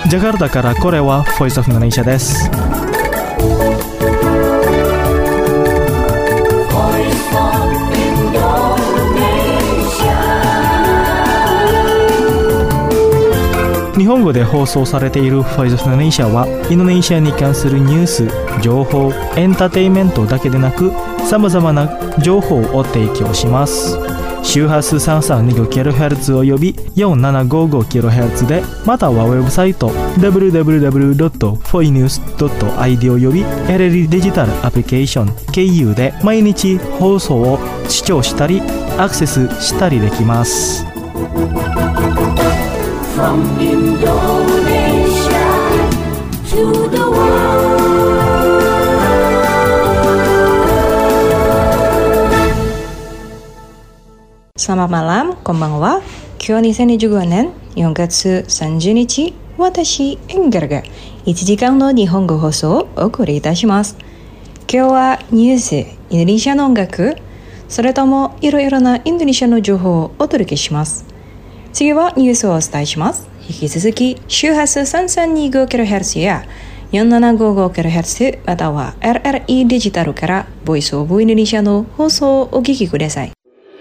ジャカルタからこれはボイスオブインドネシアです。日本語で放送されているボイスオブインドネシアはインドネシアに関するニュース、情報、エンターテインメントだけでなくさまざまな情報を提供します。周波数 332kHz および 4755kHz で、またはウェブサイト www.foinews.id および LLD デジタルアプリケーション KU で毎日放送を視聴したりアクセスしたりできます。 From Indonesia to the world. Selamat malam, konbanwa. 今日2025年4月30日、私エンゲルが1時間の日本語放送をお送りいたします。今日はニュース、インドネシアの音楽、それともいろいろなインドネシアの情報をお届けします。次はニュースをお伝えします。引き続き周波数 3325kHz や 4755kHz または LLE デジタルからボイスオブインドネシアの放送をお聞きください。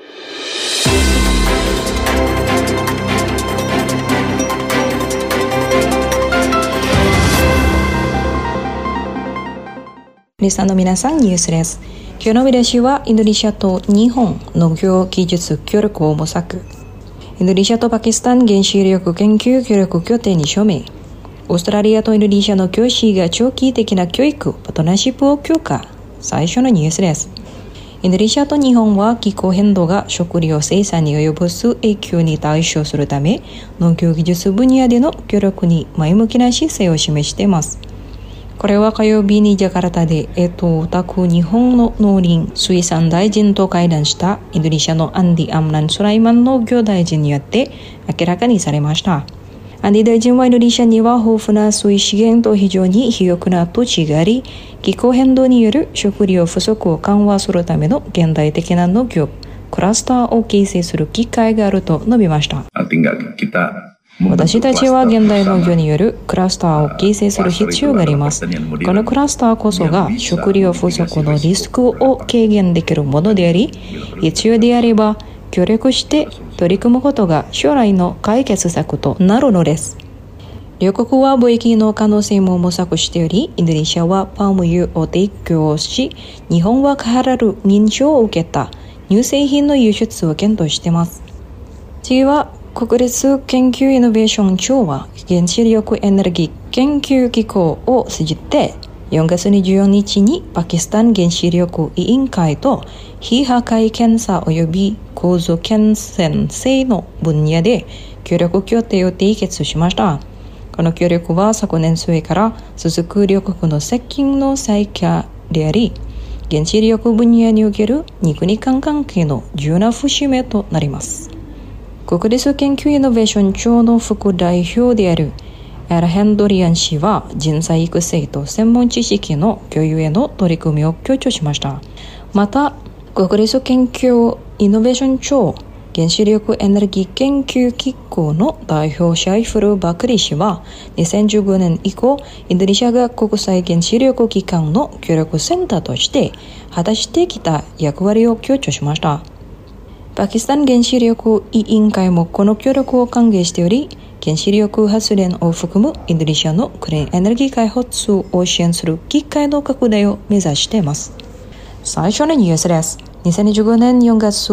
リスナーの皆さん、ニュースです。今日の見出しはインドネシアと日本農業技術協力を模索。インドネシアとパキスタン原子力研究協力協定に署名。オーストラリアとインドネシアの教師が長期的な教育、パートナーシップを強化。最初のニュースです。インドネシアと日本は気候変動が食料生産に及ぼす影響に対処するため、農業技術分野での協力に前向きな姿勢を示しています。これは火曜日にジャカルタで日本の農林水産大臣と会談したインドネシアのアンディ・アムラン・スライマン農業大臣によって明らかにされました。アンディ大臣はインドネシアには豊富な水資源と非常に肥沃な土地があり、気候変動による食料不足を緩和するための現代的な農業クラスターを形成する機会があると述べました。私たちは現代農業によるクラスターを形成する必要があります。このクラスターこそが食料不足のリスクを軽減できるものであり、必要であれば協力して取り組むことが将来の解決策となるのです。両国は貿易の可能性も模索しており、インドネシアはパーム油を提供し、日本はカハラル認証を受けた乳製品の輸出を検討しています。次は国立研究イノベーション庁は原子力エネルギー研究機構を通じて4月24日にパキスタン原子力委員会と非破壊検査及び構造検査性の分野で協力協定を締結しました。この協力は昨年末から続く両国の接近の再開であり、原子力分野における2国間関係の重要な節目となります。国立研究イノベーション庁の副代表であるエルヘンドリアン氏は人材育成と専門知識の共有への取り組みを強調しました。また、国立研究イノベーション庁原子力エネルギー研究機構の代表シャイフル・バクリ氏は2015年以降、インドネシアが国際原子力機関の協力センターとして果たしてきた役割を強調しました。パキスタン原子力委員会もこの協力を歓迎しており、原子力発電を含むインドネシアのクリーンエネルギー開発を支援する機会の拡大を目指しています。最初のニュースです。2015年4月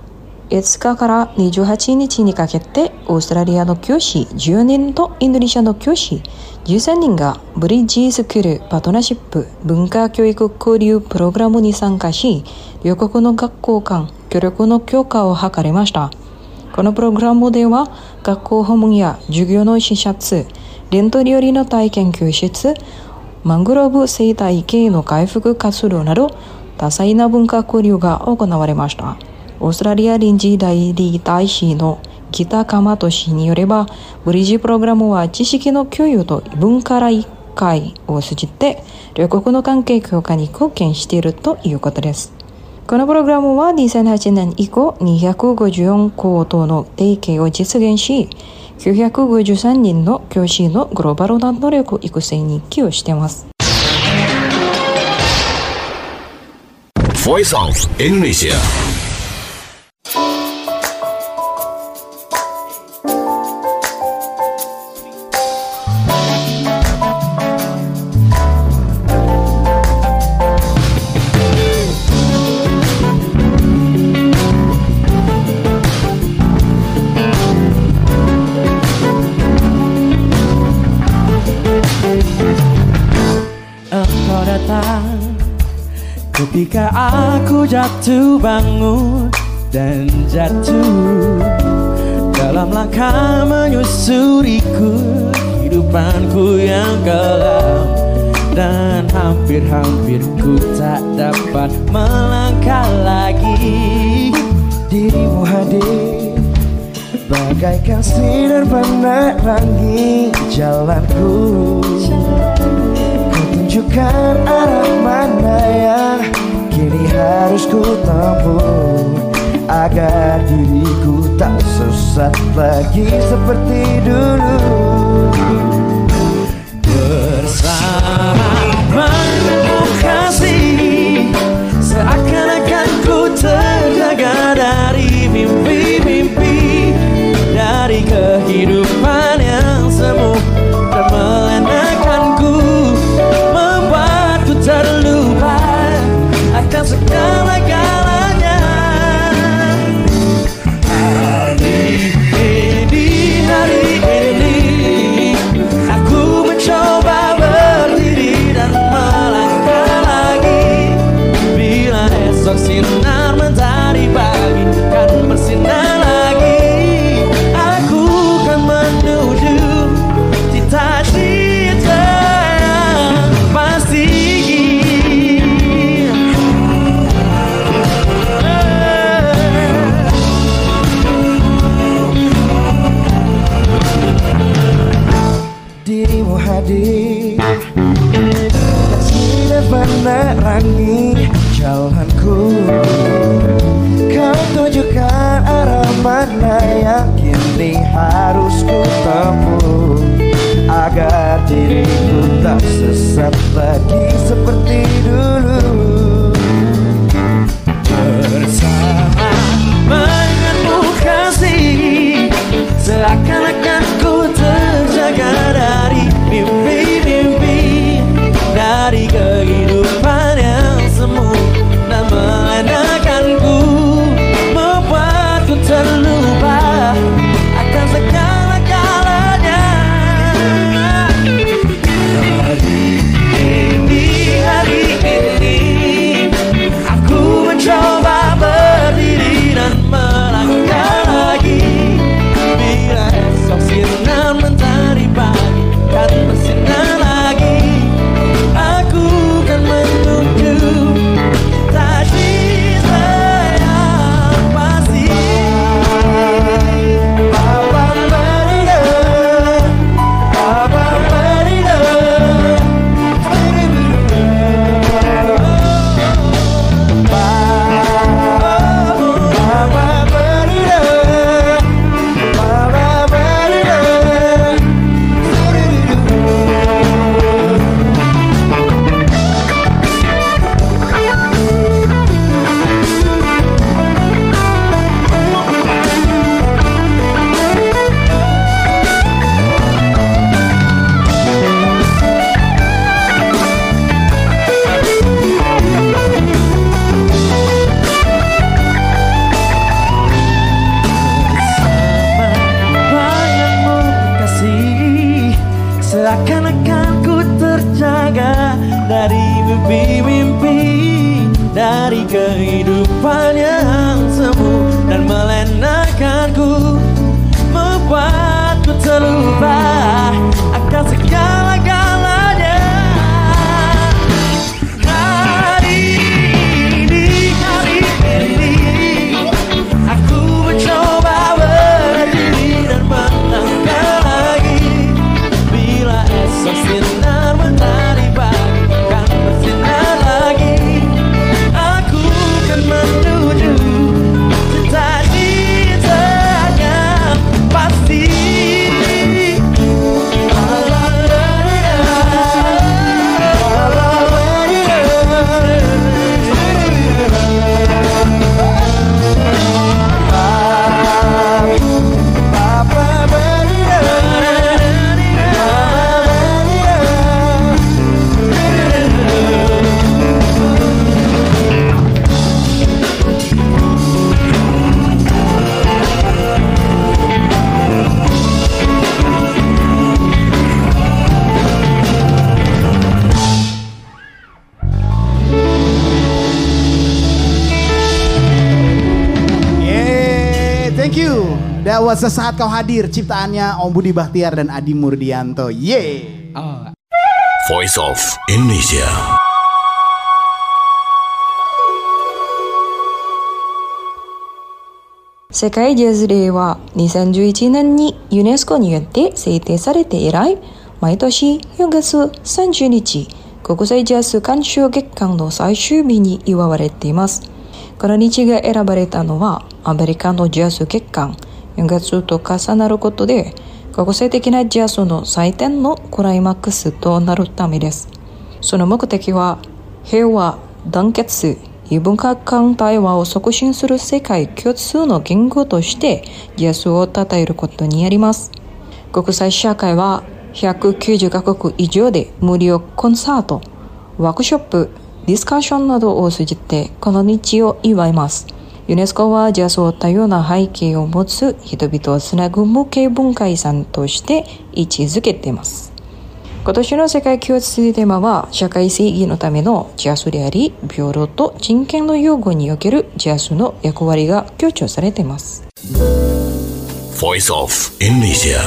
5日から28日にかけて、オーストラリアの教師10人とインドネシアの教師13人がブリッジスクールパートナーシップ文化教育交流プログラムに参加し、両国の学校間協力の強化を図りました。このプログラムでは、学校訪問や授業の視察、伝統料理の体験教室、マングローブ生態系の回復活動など、多彩な文化交流が行われました。オーストラリア臨時代理大使のギタカマト氏によれば、ブリッジプログラムは知識の共有と文化理解を通じて、両国の関係強化に貢献しているということです。このプログラムは2008年以降254校との提携を実現し、 953人の教師のグローバルな能力育成に寄与しています。 Voice of Indonesia. Engkau datang ketika aku jatuh bangun dan jatuh dalam langkah menyusuriku kehidupanku yang kelam, dan hampir-hampir ku tak dapat melangkah lagi. Dirimu hadir bagaikan sinar penerangi jalanku. Tunjukkan arah mana yang kini harus ku tempuh, agar diriku tak sesat lagi seperti dulu. Bersamamu kasih, seakan-akan ku terjaga dari mimpi-mimpi, dari kehidupan yang semu dan melenakanku, membuatku terlupa akan segala-galanya. Hari ini aku mencoba berdiri dan melangkah lagi. Bila esok sinar mentari pagi kan bersinar lagi, aku kan menuju cita-cita yang pasti. Dirimu hadir dan menerangi jalanku. Kau tunjukkan arah mana yang kini harus ku tempuh, agar diriku tak sesat lagi seperti dulu. Bersamamu kasih, seakan-akan ku terjaga dari mimpi-mimpi, dari kehidupan yang semu dan melenakanku, membuatku terlupa akan segala-galanya. Hari ini you. Dawa sesaat kau hadir, ciptaannya Om Budi Bahtiar dan Adi Murdianto. Yeay. Voice of Indonesia. 世界ジャズデーは2011年にユネスコによって制定されて以来、毎年4月30日、国際ジャズ鑑賞月間の最終日に祝われています。この日が選ばれたのは、アメリカのジャズ月間4月と重なることで、国際的なジャズの祭典のクライマックスとなるためです。その目的は、平和、団結、異文化間対話を促進する世界共通の言語としてジャズを称えることにあります。国際社会は190カ国以上で無料コンサート、ワークショップ、ディスカッションなどを通じてこの日を祝います。ユネスコはジャズを多様な背景を持つ人々をつなぐ無形文化遺産として位置づけています。今年の世界共通テーマは社会正義のためのジャズであり、平等と人権の擁護におけるジャズの役割が強調されています。 Voice of Indonesia.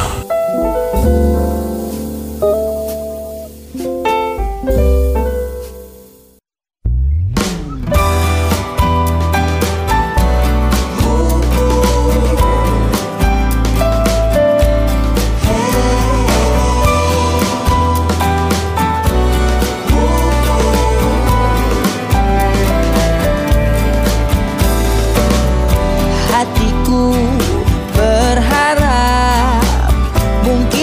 Hatiku berharap mungkin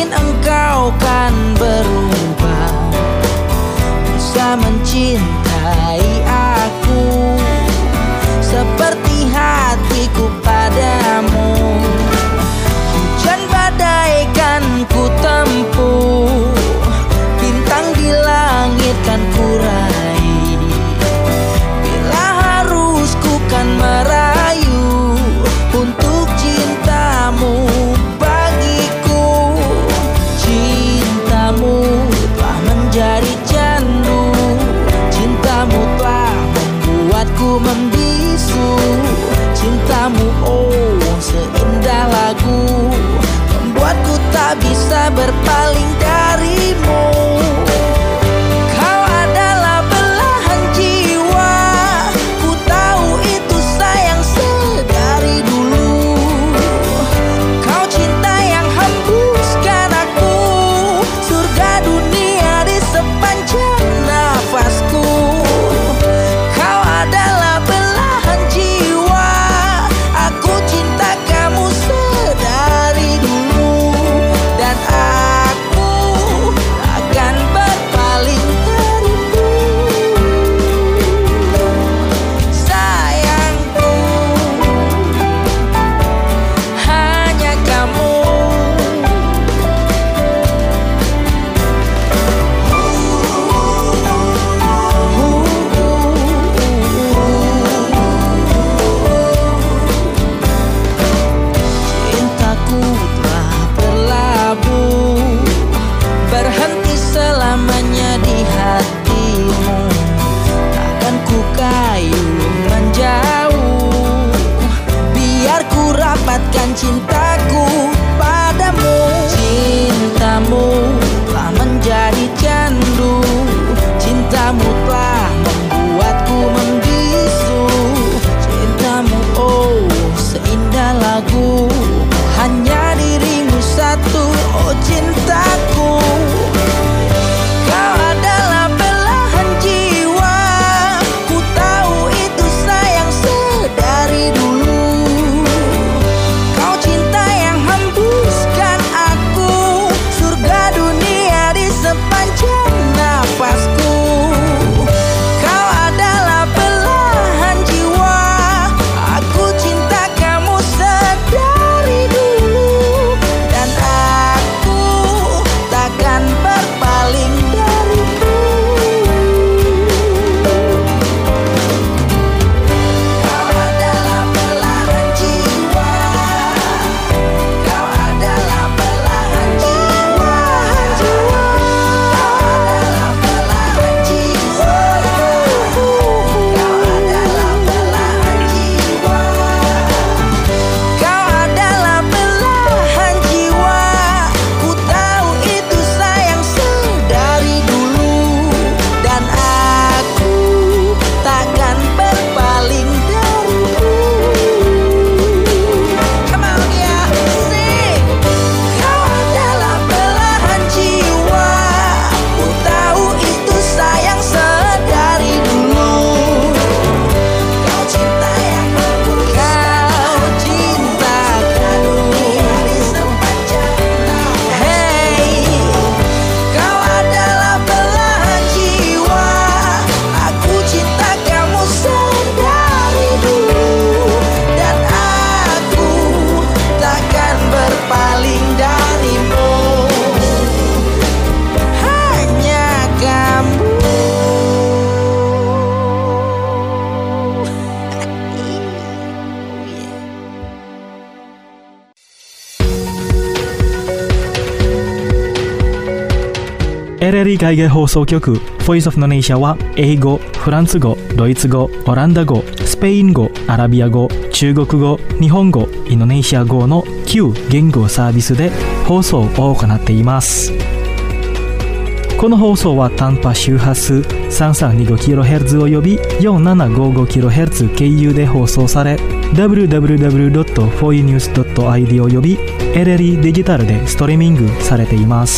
LLE 海外放送局 Voice of Indonesia は英語、フランス語、ドイツ語、オランダ語、スペイン語、アラビア語、中国語、日本語、インドネシア語の9言語サービスで放送を行っています。この放送は短波周波数 3325kHz および 4755kHz 経由で放送され www.foinews.id および LLE デジタルでストリーミングされています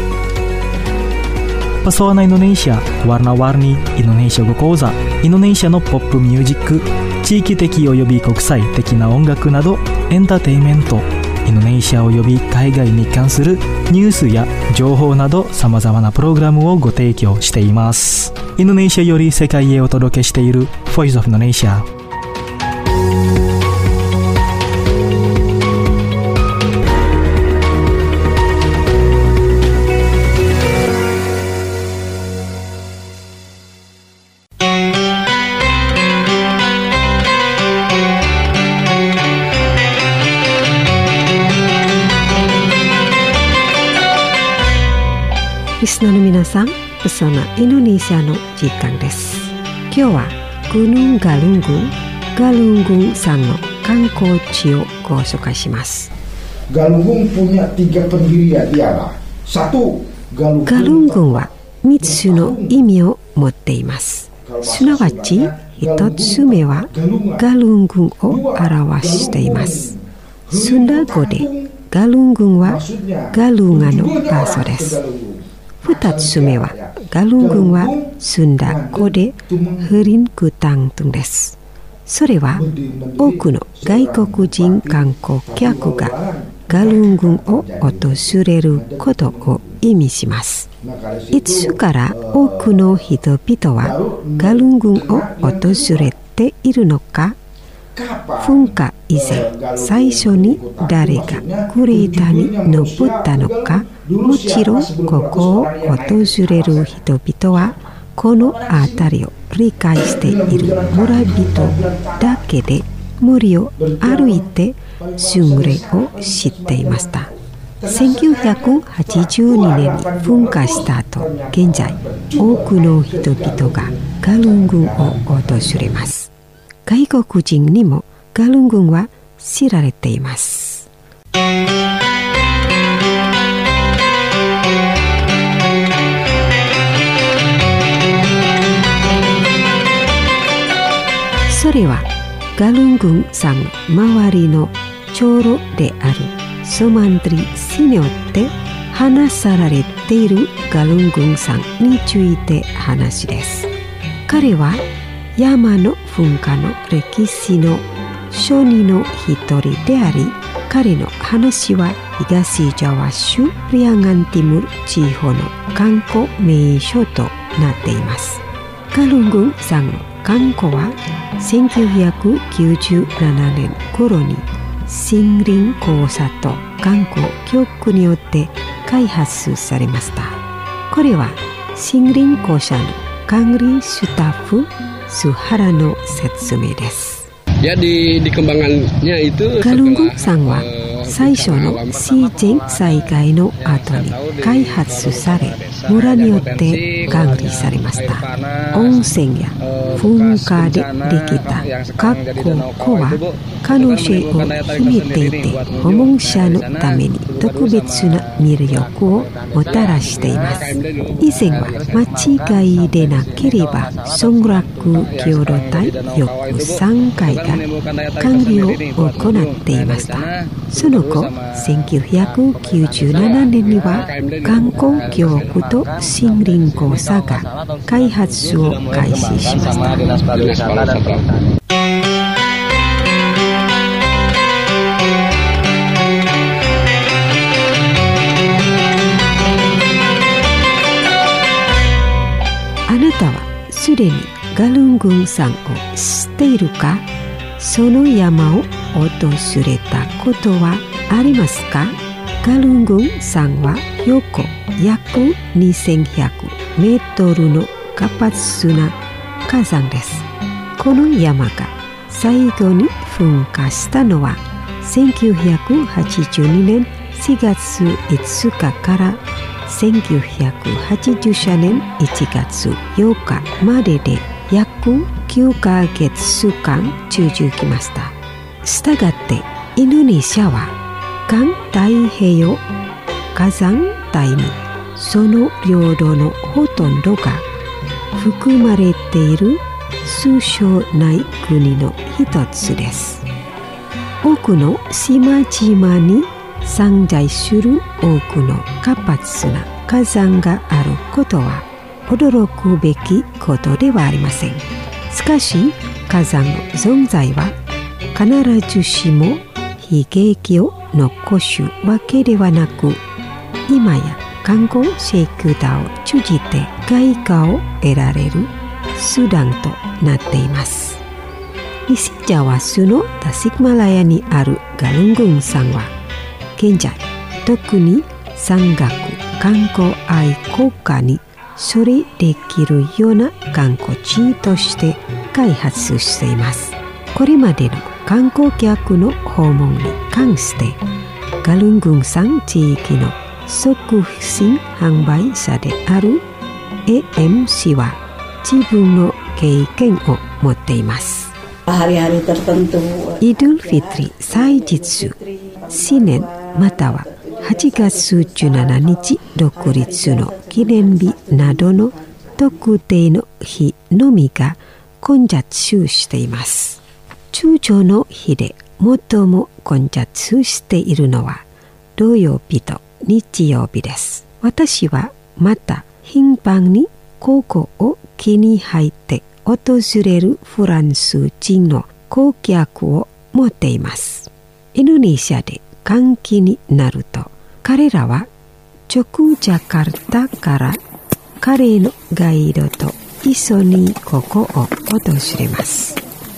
。Pesona Indonesia, Warna-warni Indonesia語講座、インドネシアのポップミュージック、地域的および国際的な音楽などエンターテインメント、インドネシアおよび海外に関するニュースや情報などさまざまなプログラムをご提供しています。インドネシアより世界へお届けしている Voice of Indonesia。 リスナーの皆さん、Pesona Indonesiaの時間です。今日はGunung Galunggung、Galunggungさんの観光地をご紹介します。 Galunggung punya 3 pendirian ialah 1. Galunggungは3つの意味を持っています。すなわち1つ目はGalunggungを表しています。スンダ語でGalunggungはガルンガの場所です。2つ目はGalunggungはスンダ語でフリンクタントンです。それは多くの外国人観光客がGalunggungを訪れることを意味します。いつから多くの人々はGalunggungを訪れているのか。噴火以前、最初に誰がクレーターに登ったのか。もちろんここを訪れる人々はこの辺りを理解している村人だけで森を歩いて巡礼をしていました。1982年に噴火した後、現在多くの人々がGalunggungを訪れます。外国人にもGalunggungは知られています。それはGalunggungさんの周りの長老であるソマントリ氏によって話されているGalunggungさんについて話です。彼は山の噴火の歴史の初人の一人であり、彼の話は東ジャワ州リアガンティムル地方の観光名所となっています。Galunggungさんの観光は1997年頃に森林公社と観光局によって開発されました。これは森林公社の管理スタッフSuharaの説明です。Galunggungさんは最初の自然災害の後に開発され、村によって管理されました。温泉や噴火でできた各湖は可能性を秘めていて、訪問者のために特別な魅力をもたらしています。以前は間違いでなければ村落協同体約3回が管理を行っていました。その後、1997年には観光局と森林公社が開発を開始しました。あなたはすでにGalunggungさんを知っているか？その山を訪れたことはありますか？Galunggungさんは横約2100メートルの活発な火山です。この山が最後に噴火したのは1982年4月5日から 1980年1月8日までで約9ヶ月間続きました。したがってインドネシアは環太平洋火山帯にその領土のほとんどが含まれている数少ない国の一つです。多くの島々に散在する多くの活発な火山があることは驚くべきことではありません。しかし火山の存在は必ずしも悲劇を残すわけではなく、今や観光セクターを通じて外貨を得られる手段となっています。西ジャワ州のタシクマラヤにあるガルングン山は現在特に山岳観光愛好家にそれできるような観光地として開発しています。これまでの観光客の訪問に関してガルングン山地域の食品販売者である AMC は自分の経験を持っています。イドゥルフィトリ祭日、新年または8月17日独立の記念日などの特定の日のみが混雑しています。通常の日で最も混雑しているのは土曜日と日曜日です。私はまた頻繁にここを気に入って訪れるフランス人の顧客を持っています。インドネシアで換気になると彼らは直ジャカルタから彼のガイドと一緒にここを訪れます。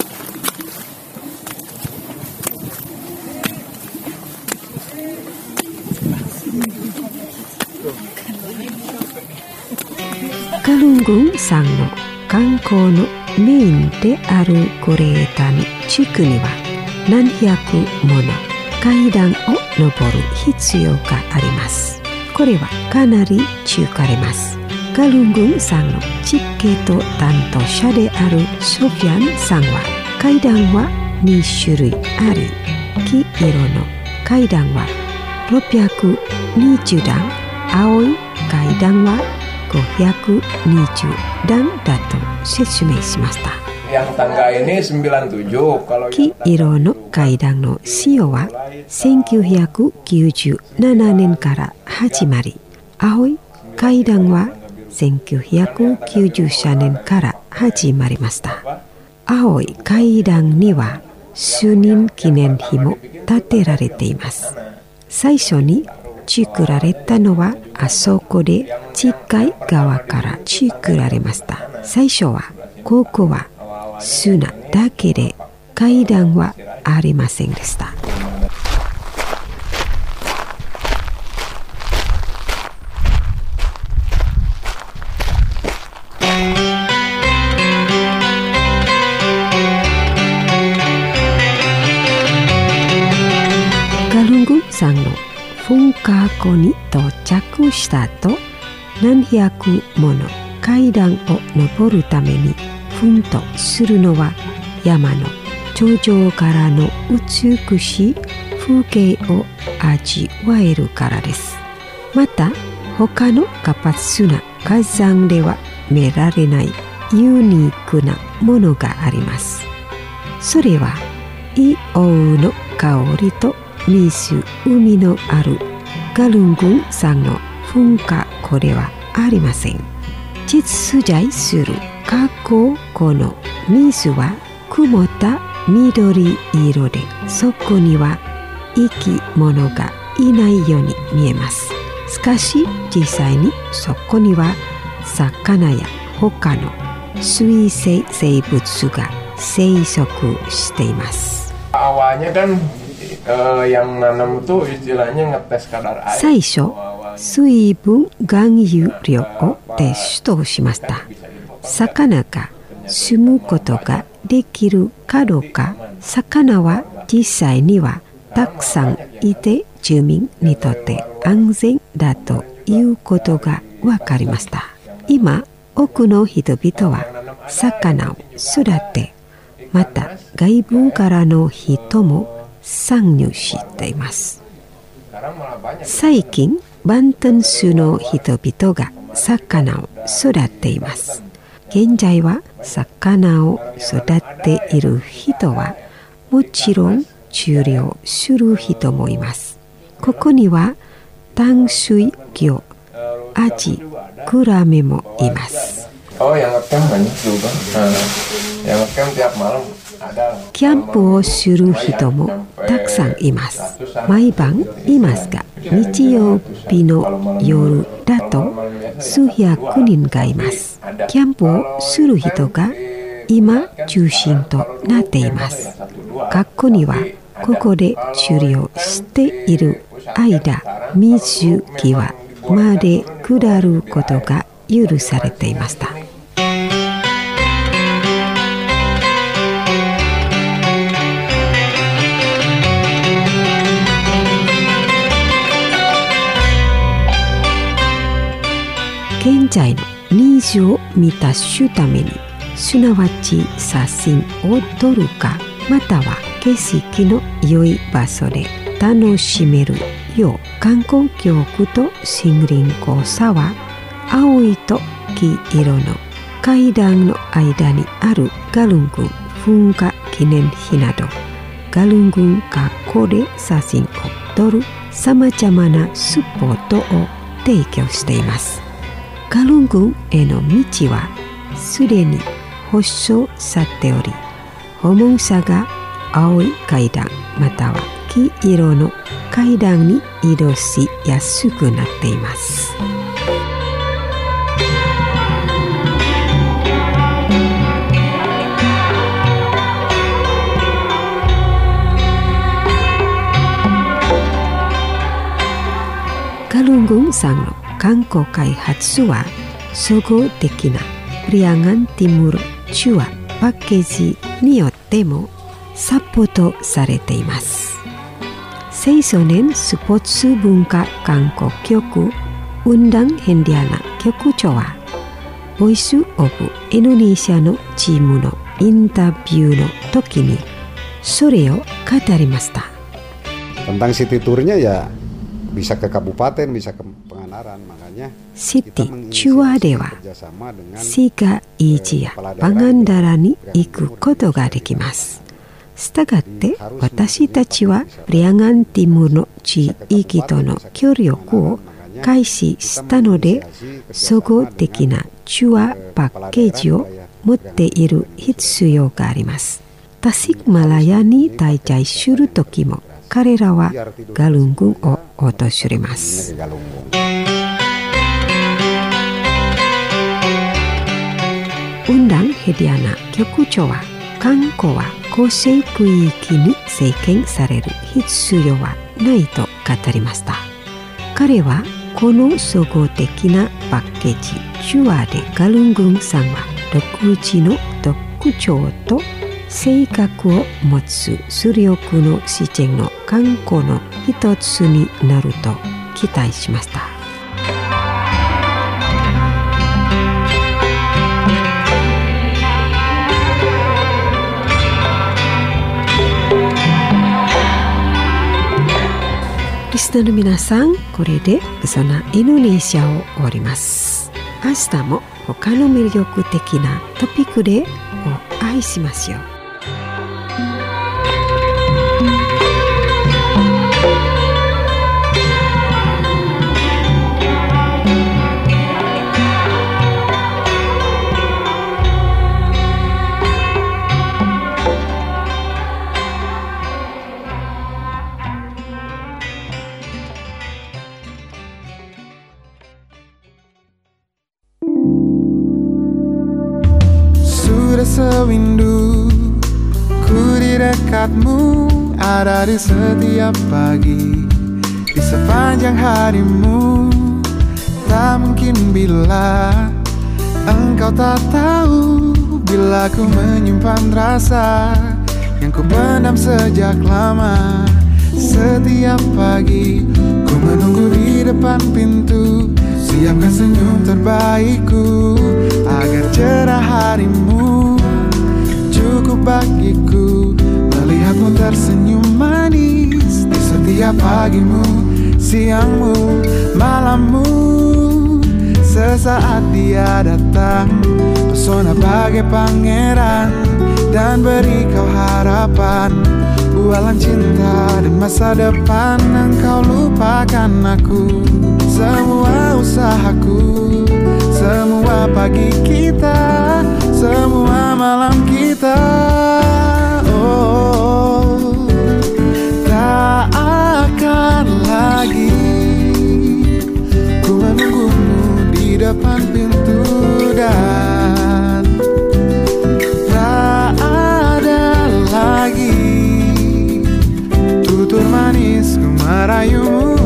ガルングン山の観光のメインであるゴレータニ地区には何百もの階段を登る必要があります。これはかなり疲れます。ガルングン山のチケット担当者であるソフィアンさんは階段は2種類あり、黄色の階段は620段、青い階段は520段だと説明しました。黄色の階段の使用は1997年から始まり、青い階段は1993年から始まりました。青い階段には数人記念碑も建てられています。最初に作られたのはあそこで近い川から作られました。最初はここは砂だけで階段はありませんでした。ガルングン山の噴火口に到着した後、何百もの階段を登るために奮闘するのは山の頂上からの美しい風景を味わえるからです。また他の活発な火山では見られないユニークなものがあります。それは硫黄の香りと水、海のあるガルングン山の噴火口ではありません。実在する火口湖の水は曇った緑色で、そこには生き物がいないように見えます。しかし実際にそこには魚や他の水生生物が生息しています。最初、水分含有量をテストしました。魚が住むことができるかどうか。魚は実際にはたくさんいて住民にとって安全だということが分かりました。今、多くの人々は魚を育て、また外部からの人も参入しています。最近、バントン州の人々が魚を育ています。現在は魚を育てている人はもちろん狩猟する人もいます。ここには淡水魚、アジ、クラメもいます。キャンプをする人もたくさんいます。毎晩いますが、日曜日の夜だと数百人がいます。キャンプをする人が今中心となっています。学校にはここで狩猟している間、水際まで下ることが許されていました。現在のニーズを満たすために、すなわち写真を撮るか、または景色の良い場所で楽しめるよう、観光局と森林公社は青いと黄色の階段の間にあるガルン郡噴火記念碑など、ガルン郡学校で写真を撮るさまざまなスポットを提供しています。ガルン郡への道はすでに舗装されており、訪問者が青い階段または黄色の階段に移動しやすくなっています。ガルン郡さんの観光開発は総合的なプリアンガンティムルチュアパッケージによってもサポートされています。青少年スポーツ文化観光局ウンダンヘンディアナ局長はボイスオブインドネシアのチームのインタビューの時にそれを語りました。 Tentang city tournya ya bisa ke kabupaten, bisa ke Pangandaran, makanya シティチュアでは市街地やパガンダラに行くことができます。したがって私たちはプリアンガンティムの地域との協力を開始したので、総合的なチュアパッケージを持っている必要があります。タシクマラヤに滞在するときも彼らはガルン郡を訪れます。ウンダンヘディアナ局長は、観光は構成区域に制限される必要はないと語りました。彼はこの総合的なパッケージチュアでガルン郡さんは独自の特徴と性格を持つ主力の自然の観光の一つになると期待しました。リスナーの皆さん、これでそんなインドネシアを終わります。明日も他の魅力的なトピックでお会いしましょう。 Sewindu ku di dekatmu, ada di setiap pagi, di sepanjang harimu. Tak mungkin bila engkau tak tahu, bila ku menyimpan rasa yang ku pendam sejak lama. Setiap pagi ku menunggu di depan pintu, siapkan senyum terbaikku agar cerah harimu. Cukup bagiku melihatmu tersenyum manis di setiap pagimu, siangmu, malammu. Sesaat dia datang, pesona bagai pangeran dan beri kau harapan, bualan cinta dan masa depan. Engkau lupakan aku, semua usahaku, semua pagi kita, semua malam kita. Oh, tak akan lagi ku menunggumu di depan pintu, dan tak ada lagi tutur manis ku merayumu.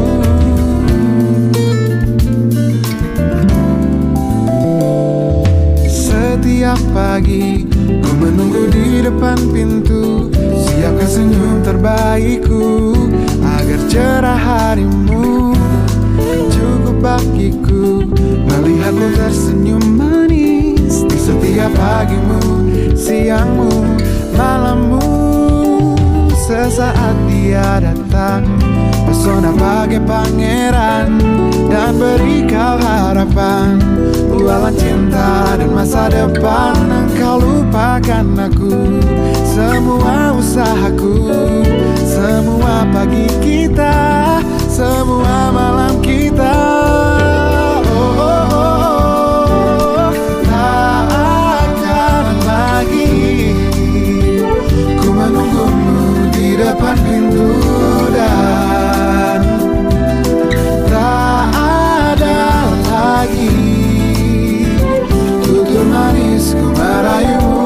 Setiap pagi ku menunggu di depan pintu, siapkan senyum terbaikku agar cerah harimu. Cukup bagiku melihatmu tersenyum manis di setiap pagimu, siangmu, malammu. Sesaat dia datang, pesona bagai pangeran dan beri kau harapan, bualan cinta dan masa depan. Engkau lupakan aku, semua usahaku, semua pagi kita, semua malam kita. Oh, oh, oh, tak akan lagi ku menunggumu di depan pintu, dan tak ada lagi tutur manis ku merayumu.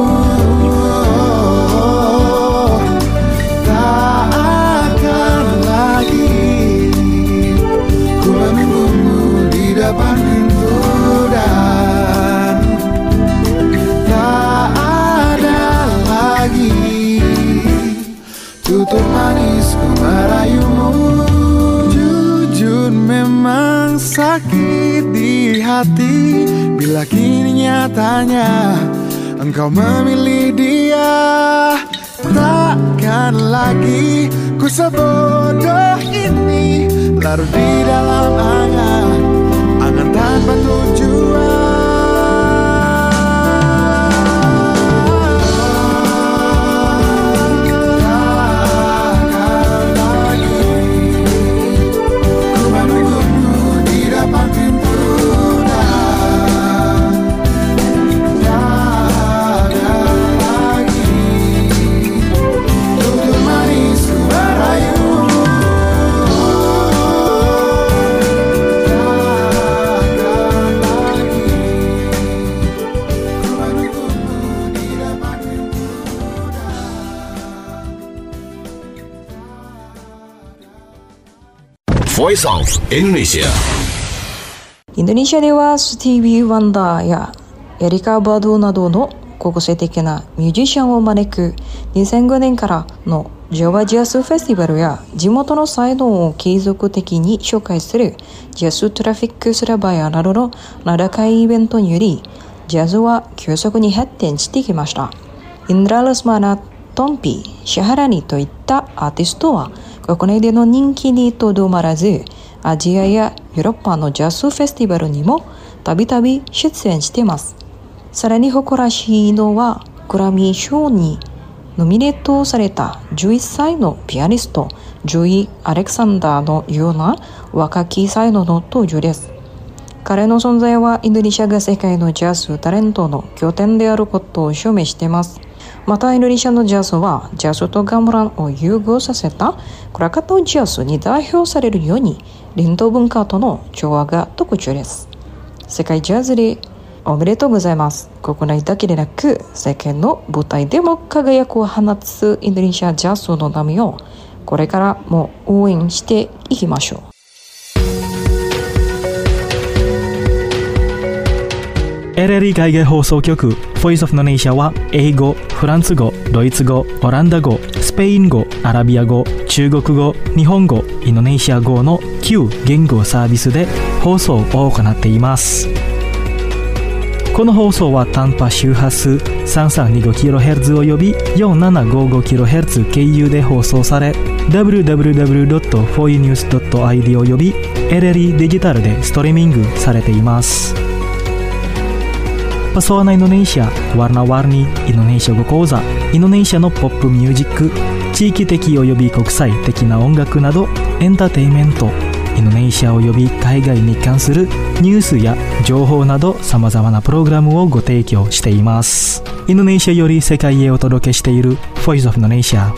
Tak akan lagi ku menunggumu di depan pintu, dan tak ada lagi tutur manis ku merayumu. Jujur memang sakit di hati bila kini nyatanya engkau memilih dia. Takkan lagi ku sebodoh ini larut di dalam angan tanpa tujuan. Voice of Indonesia。 インドネシアではスティービー・ワンダーやエリカ・バドゥなどの国際的なミュージシャンを招く2005年からのジャワジャズフェスティバルや地元の才能を継続的に紹介するジャズトラフィックスラバヤなどの名高いイベントによりジャズは急速に発展してきました。インドラ・ラスマナ、トンピー、シャハラニといったアーティストは国内での人気にとどまらずアジアやヨーロッパのジャズフェスティバルにもたびたび出演しています。さらに誇らしいのはグラミー賞にノミネートされた11歳のピアニストジョイ・アレクサンダーのような若き才能の登場です。彼の存在はインドネシアが世界のジャズタレントの拠点であることを証明しています。またインドネシアのジャズはジャズとガムランを融合させたクラカトジャズに代表されるように伝統文化との調和が特徴です。世界ジャズでおめでとうございます。国内だけでなく世界の舞台でも輝くを放つインドネシアジャズの波をこれからも応援していきましょう。 LLE 海外放送局 Voice of Indonesia は英語、フランス語、ドイツ語、オランダ語、スペイン語、アラビア語、中国語、日本語、インドネシア語の9言語サービスで放送を行っています。この放送は短波周波数 3325kHz および 4755kHz 経由で放送され、www.foinews.id および LLE デジタルでストリーミングされています。Pesona Indonesia, Warna-Warni Indonesia語講座、インドネシアのポップミュージック、地域的および国際的な音楽などエンターテインメント、インドネシアおよび海外に関するニュースや情報など様々なプログラムをご提供しています。インドネシアより世界へお届けしている Voice of Indonesia。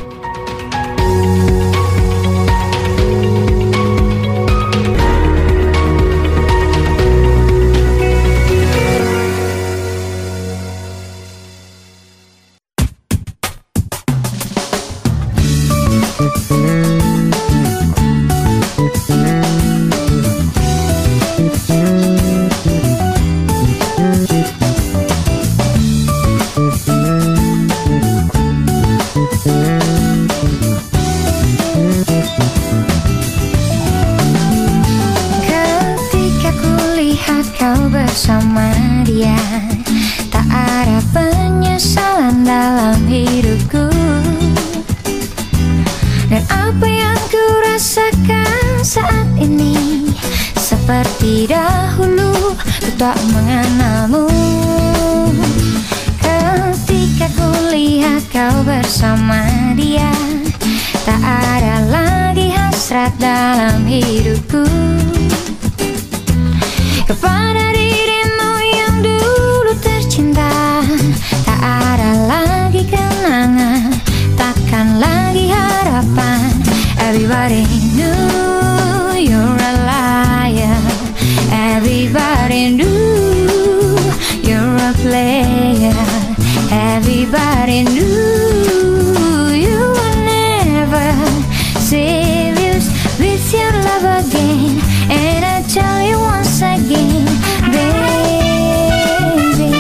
Bersama dia, tak ada penyesalan dalam hidupku. Dan apa yang ku rasakan saat ini, seperti dahulu ku tak mengenalmu. Ketika ku lihat kau bersama dia, tak ada lagi hasrat dalam hidupku. Kepada dirimu yang dulu tercinta, tak ada lagi kenangan, takkan lagi harapan. Everybody knew you're a liar. Everybody knew you're a player. Everybody knew you were never serious with your love again. And I tell you once again, baby,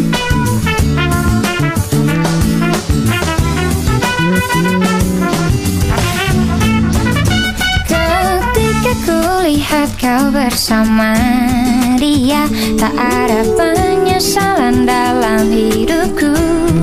ketika ku lihat kau bersama dia, tak ada penyesalan dalam hidupku.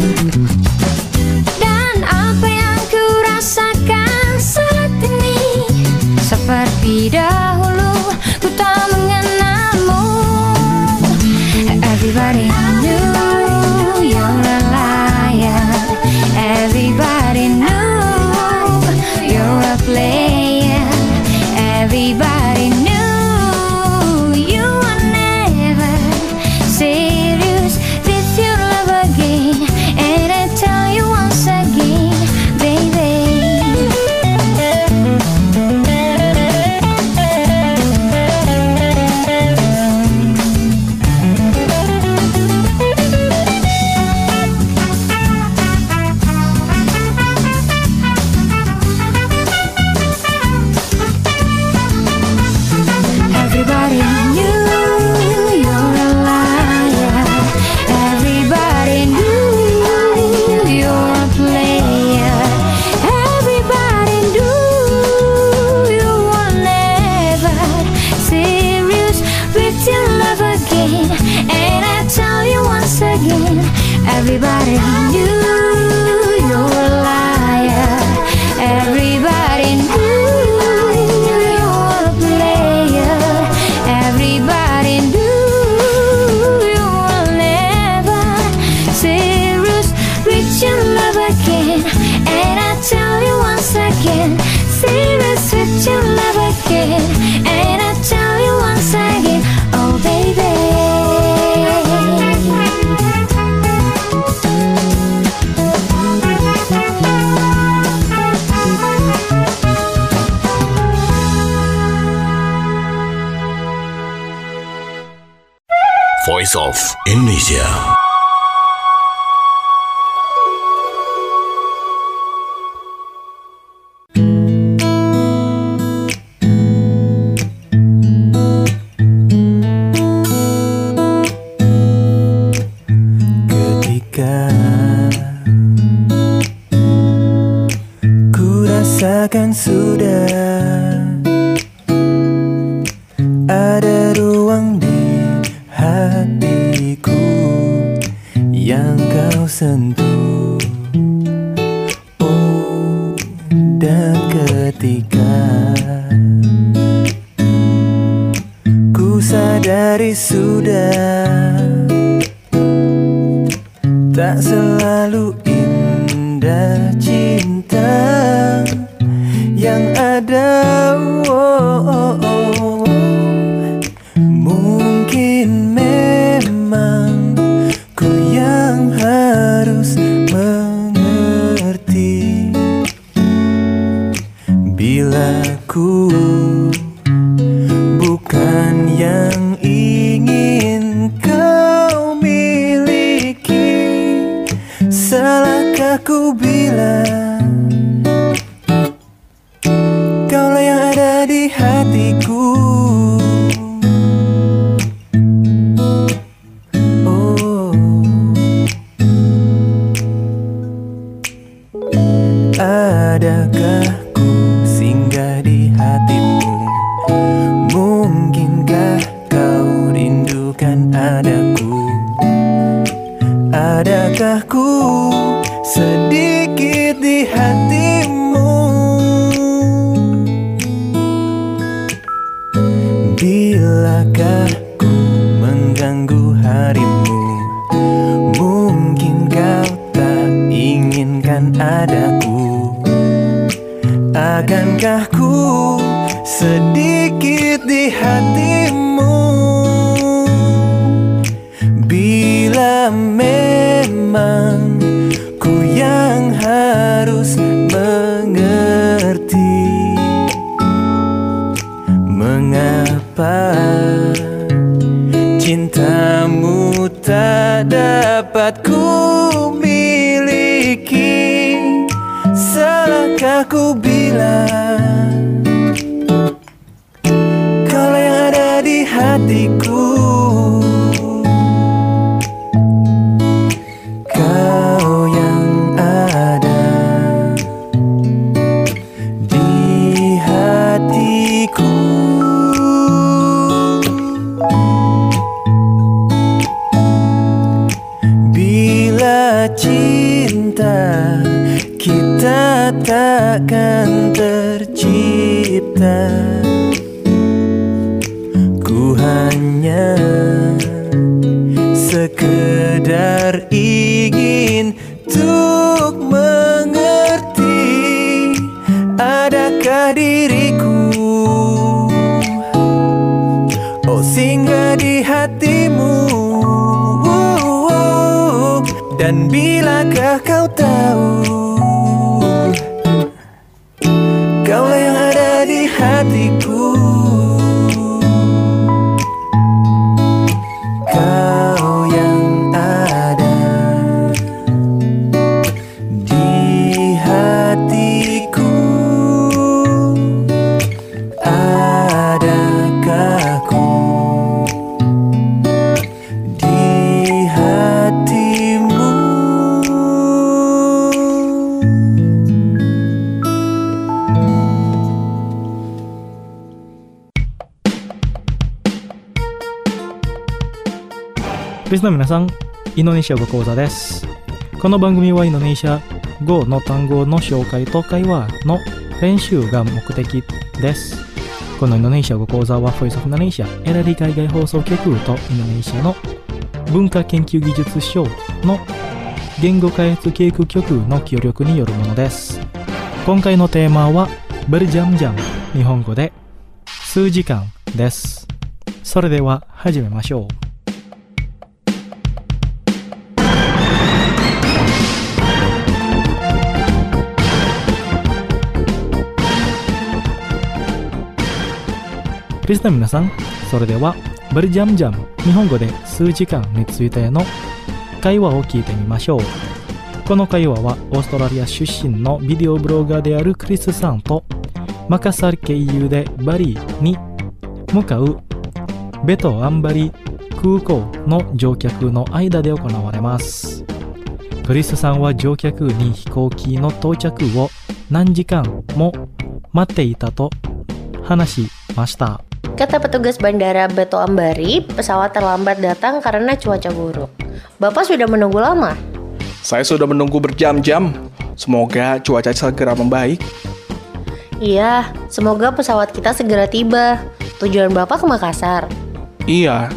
Dan apa yang ku rasakan saat ini, seperti dahulu ku tak mengenalmu. Everybody knew you're a liar. Everybody knew you're a player. Everybody knew you were never serious with your love again. And I tell you once again, baby, everybody knew you're a liar. Everybody knew you're a player. Everybody knew you were never serious with your love again. And I tell you once again, everybody knew you're a liar. Everybody knew you were a player. Everybody knew you were never serious with your love again. And I tell you once again, serious with your love again. And I tell you once again, oh baby. Voice of Indonesia. rasakan sudah ada ruang di hatiku yang kau sentuh. Oh, dan ketika ku sadari sudah tak selalu indah cinta yang ada. Mungkin memang ku yang harus mengerti bila ku bukan yang ingin kau miliki. Salahkah ku bilang kaulah yang ada di hatiku? Oh, adakah ku singgah di hatimu? Mungkinkah kau rindukan adaku? Adakah ku sedikit di hatimu? Bilakah ku mengganggu harimu? Mungkin kau tak inginkan adaku. Akankah ku sedikit di hatimu? Bila memang ku yang harus mengerti mengapa cintamu tak dapat ku miliki. Salahkah ku bilang kaulah yang ada di hatiku? Kau yang ada di hatiku. Bila cinta kita takkan tercipta, ku hanya sekedar ingin untuk mengerti adakah diriku oh singgah di hatimu. Dan bilakah kau tahu kaulah yang ada di hatiku? Kau yang ada di hatiku. Adakah ku di hatimu? リスナーの皆さん、インドネシア語講座です。この番組はインドネシア語の単語の紹介と会話の練習が目的です。このインドネシア語講座は Voice of Indonesia エラリ海外放送局とインドネシアの文化研究技術省の言語開発計画局の協力によるものです。今回のテーマはberjam-jam、日本語で数時間です。それでは始めましょう。リスナーの皆さん、それではberjam-jam、日本語で数時間についての会話を聞いてみましょう。この会話はオーストラリア出身のビデオブロガーであるクリスさんとマカサル経由でバリに向かうベトアンバリ空港の乗客の間で行われます。 クリスさんは乗客に飛行機の到着を何時間も待っていたと話しました。 Kata petugas bandara Beto Ambari, pesawat terlambat datang karena cuaca buruk. Bapak sudah menunggu lama? Saya sudah menunggu berjam-jam. Semoga cuaca segera membaik. Iya, semoga pesawat kita segera tiba. Tujuan Bapak ke Makassar? Iya.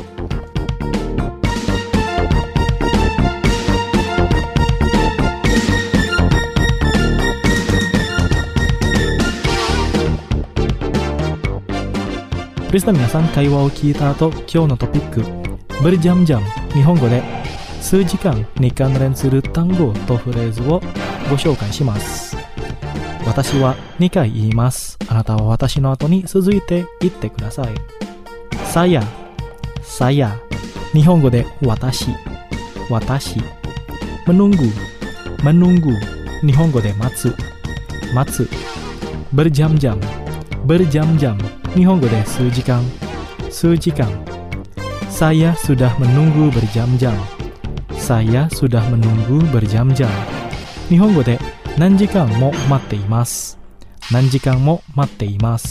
リスナーの皆さん、会話を聞いた後、今日のトピック、ブルジャムジャム、日本語で数時間に関連する単語とフレーズをご紹介します。私は2回言います。あなたは私の後に続いて言ってください。さや、さや、日本語で私、私。menunggu、menunggu、日本語で待つ、待つ。berjam-jam、berjam-jam、日本語で数時間、数時間。Saya sudah menunggu berjam-jam. Saya sudah menunggu berjam-jam. 日本語で何時間も待っています。何時間も待っています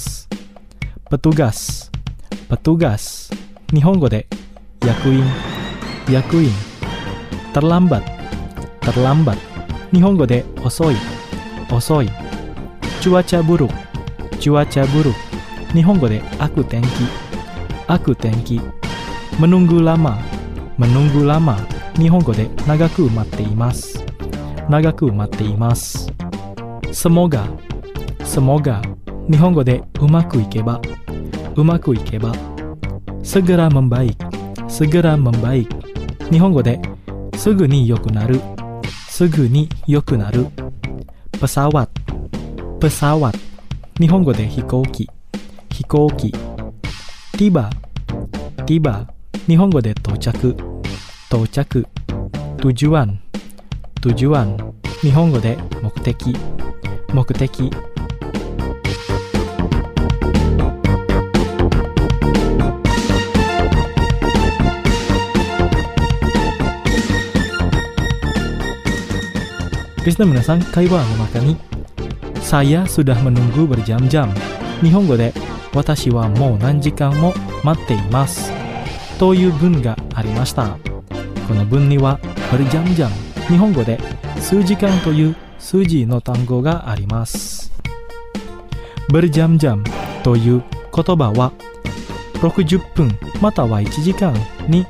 。petugas、petugas。日本語で役員、役員。terlambat、terlambat。日本語で遅い、遅い。cuaca buruk、cuaca buruk。日本語で悪天気、悪天気。menunggu lama、menunggu lama。日本語で長く待っています。長く待っています。semoga、semoga。日本語でうまくいけば、うまくいけば。segera membaik、segera membaik。日本語ですぐに良くなる、すぐに良くなる。pesawat、pesawat。日本語で飛行機、飛行機。tiba、tiba。日本語で到着、到着。tujuan、tujuan。日本語で目的、目的。リスナーの皆さん、会話の中にSaya sudah menunggu berjam-jam。日本語で私はもう何時間も待っていますという文がありました。この文にはberjam-jam、日本語で数時間という数字の単語があります。berjam-jamという言葉は60分または1時間に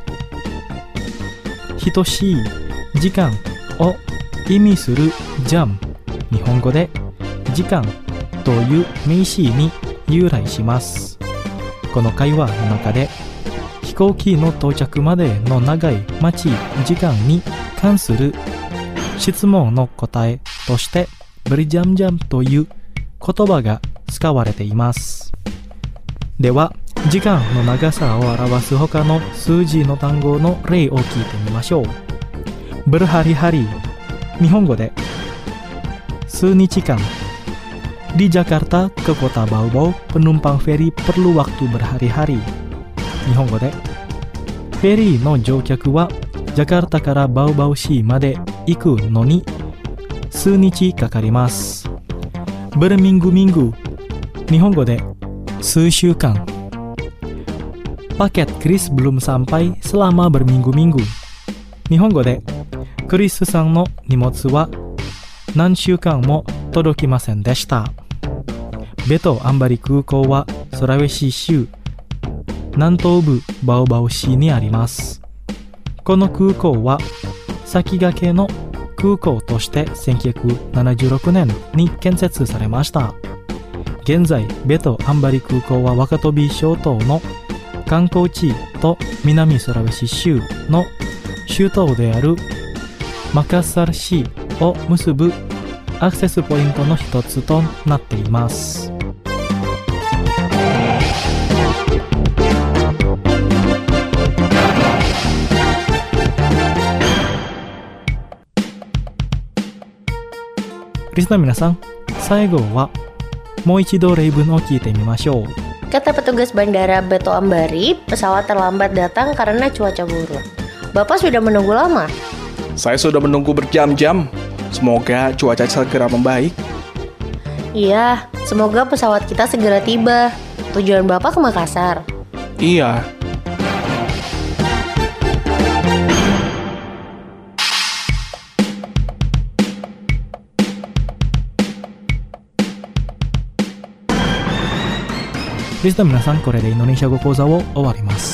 等しい時間を意味するジャム、日本語で時間という名詞に由来します。この会話の中で飛行機の到着までの長い待ち時間に関する質問の答えとしてberjam-jamという言葉が使われています。では、時間の長さを表す他の数字の単語の例を聞いてみましょう。berhari-hari、日本語で数日間。Di Jakarta ke kota Baobab, penumpang feri perlu waktu berhari-hari。日本語でフェリーの乗客はジャカルタからバオバオ市まで行くのに数日かかります。berminggu-minggu、日本語で数週間。Paket Chris belum sampai selama berminggu-minggu。日本語でクリスさんの荷物は何週間も届きませんでした。ベトアンバリ空港はソラウェシ州南東部バオバオ市にあります。この空港は先駆けの空港として1976年に建設されました。現在、ベトアンバリ空港は若飛諸島の観光地と南ソラウェシ州の首都であるマカッサル市を結ぶアクセスポイントの一つとなっています。リスナーの皆さん、最後はもう一度例文を聞いてみましょう。 Kata petugas bandara Beto Ambari, pesawat terlambat datang karena cuaca buruk. Bapak sudah menunggu lama? Saya sudah menunggu berjam-jam. Semoga cuaca segera membaik. Iya, semoga pesawat kita segera tiba. Tujuan Bapak ke Makassar? Iya. Listener 皆さん、これでインドネシア語講座を終わります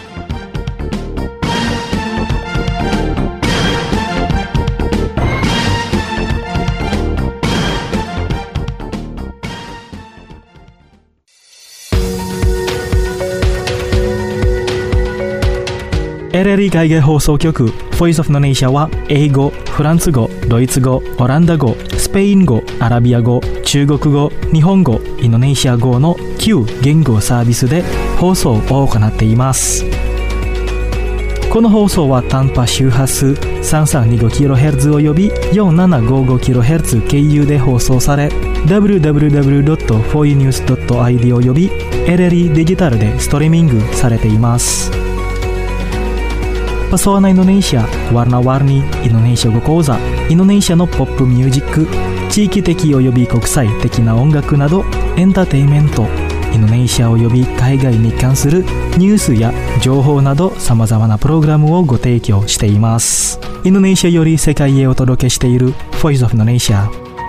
。LLE 海外放送局 Voice of Indonesia は英語、フランス語、ドイツ語、オランダ語、スペイン語、アラビア語、中国語、日本語、インドネシア語の9言語サービスで放送を行っています。この放送は短波周波数 3325kHz および 4755kHz 経由で放送され www.foinews.id および LLE デジタルでストリーミングされています。Pesona Indonesia, warna-warni Indonesia語講座、インドネシアのポップミュージック、地域的および国際的な音楽などエンターテインメント、インドネシアおよび海外に関するニュースや情報などさまざまなプログラムをご提供しています。インドネシアより世界へお届けしている Voice of Indonesia。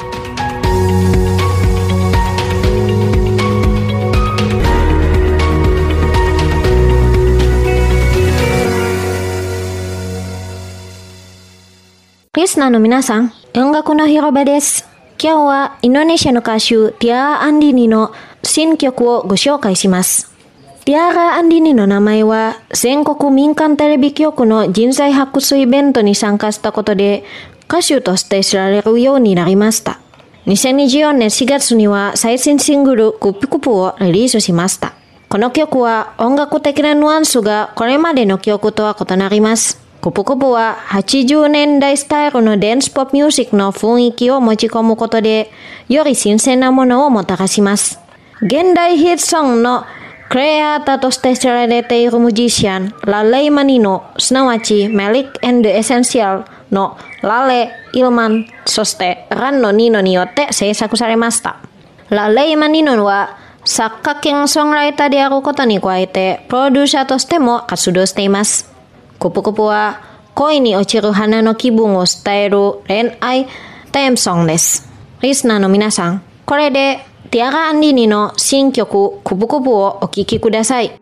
リスナーの皆さん、音楽の広場です。今日はインドネシアの歌手ティアラ・アンディニの新曲をご紹介します。ティアラ・アンディニの名前は全国民間テレビ局の人材発掘イベントに参加したことで歌手として知られるようになりました。2024年4月には最新シングルクピクプをリリースしました。この曲は音楽的なニュアンスがこれまでの曲とは異なります。クプクプは80年代スタイルのダンスポップミュージックの雰囲気を持ち込むことで、より新鮮なものをもたらします。現代ヒットソングのクリエイターとして知られているミュージシャン、ラレイ・マニノ、すなわちメリック・エンド・エッセンシャルのラレ・イルマン、そしてランのニノによって制作されました。ラレイ・マニノは作家兼ソングライターであることに加えて、プロデューサーとしても活動しています。クプクプは恋に落ちる花の気分を伝える恋愛テーマソングです。リスナーの皆さん、これでティアラ・アンディニの新曲クプクプをお聴きください。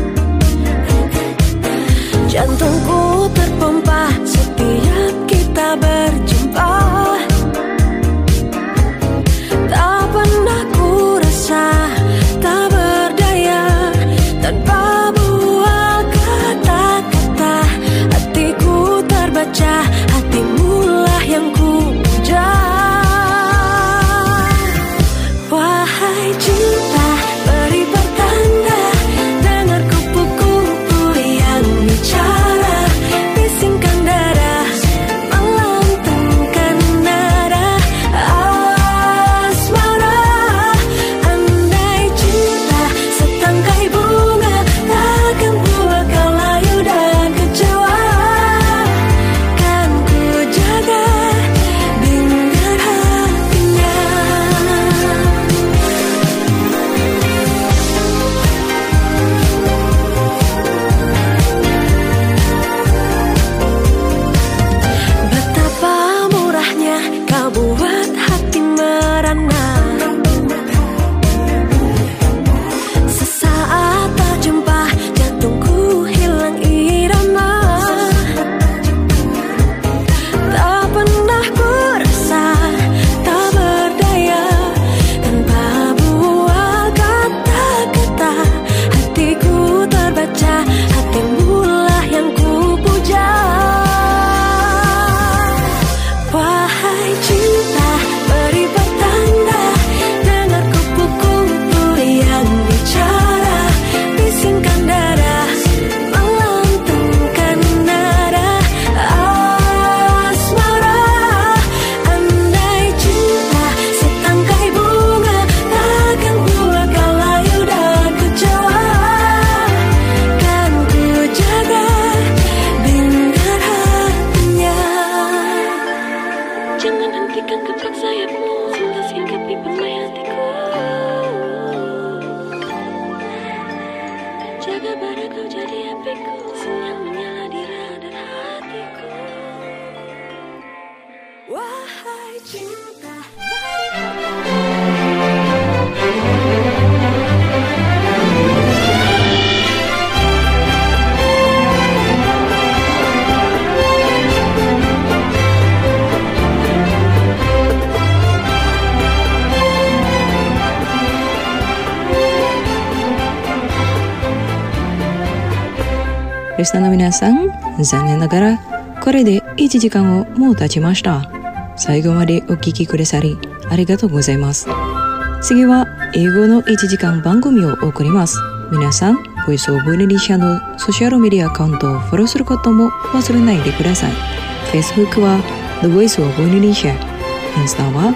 Jantungku terpompa setiap kita Jaga pada kau jadi apiku yang menyala di radar hatiku. Wahai cinta, リスナーの皆さん、残念ながらこれで1時間をもう経ちました。最後までお聞きくださりありがとうございます。次は英語の1時間番組を送ります。皆さん、ボイスオブインドネシアのソーシャルメディアアカウントをフォローすることも忘れないでください。Facebook は The Voice of Indonesia、インスタは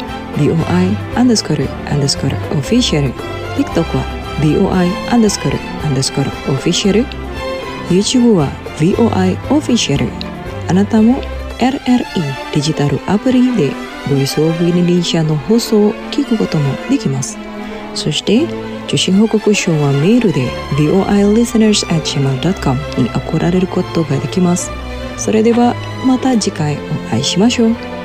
VOI__official、 TikTok は VOI__official、 YouTube は VOI オフィシャル。あなたも RRE デジタルアプリでボイスオブインドネシアの放送を聞くこともできます。そして受信報告書はメールで voilisteners@gmail.com に送られることができます。それではまた次回お会いしましょう。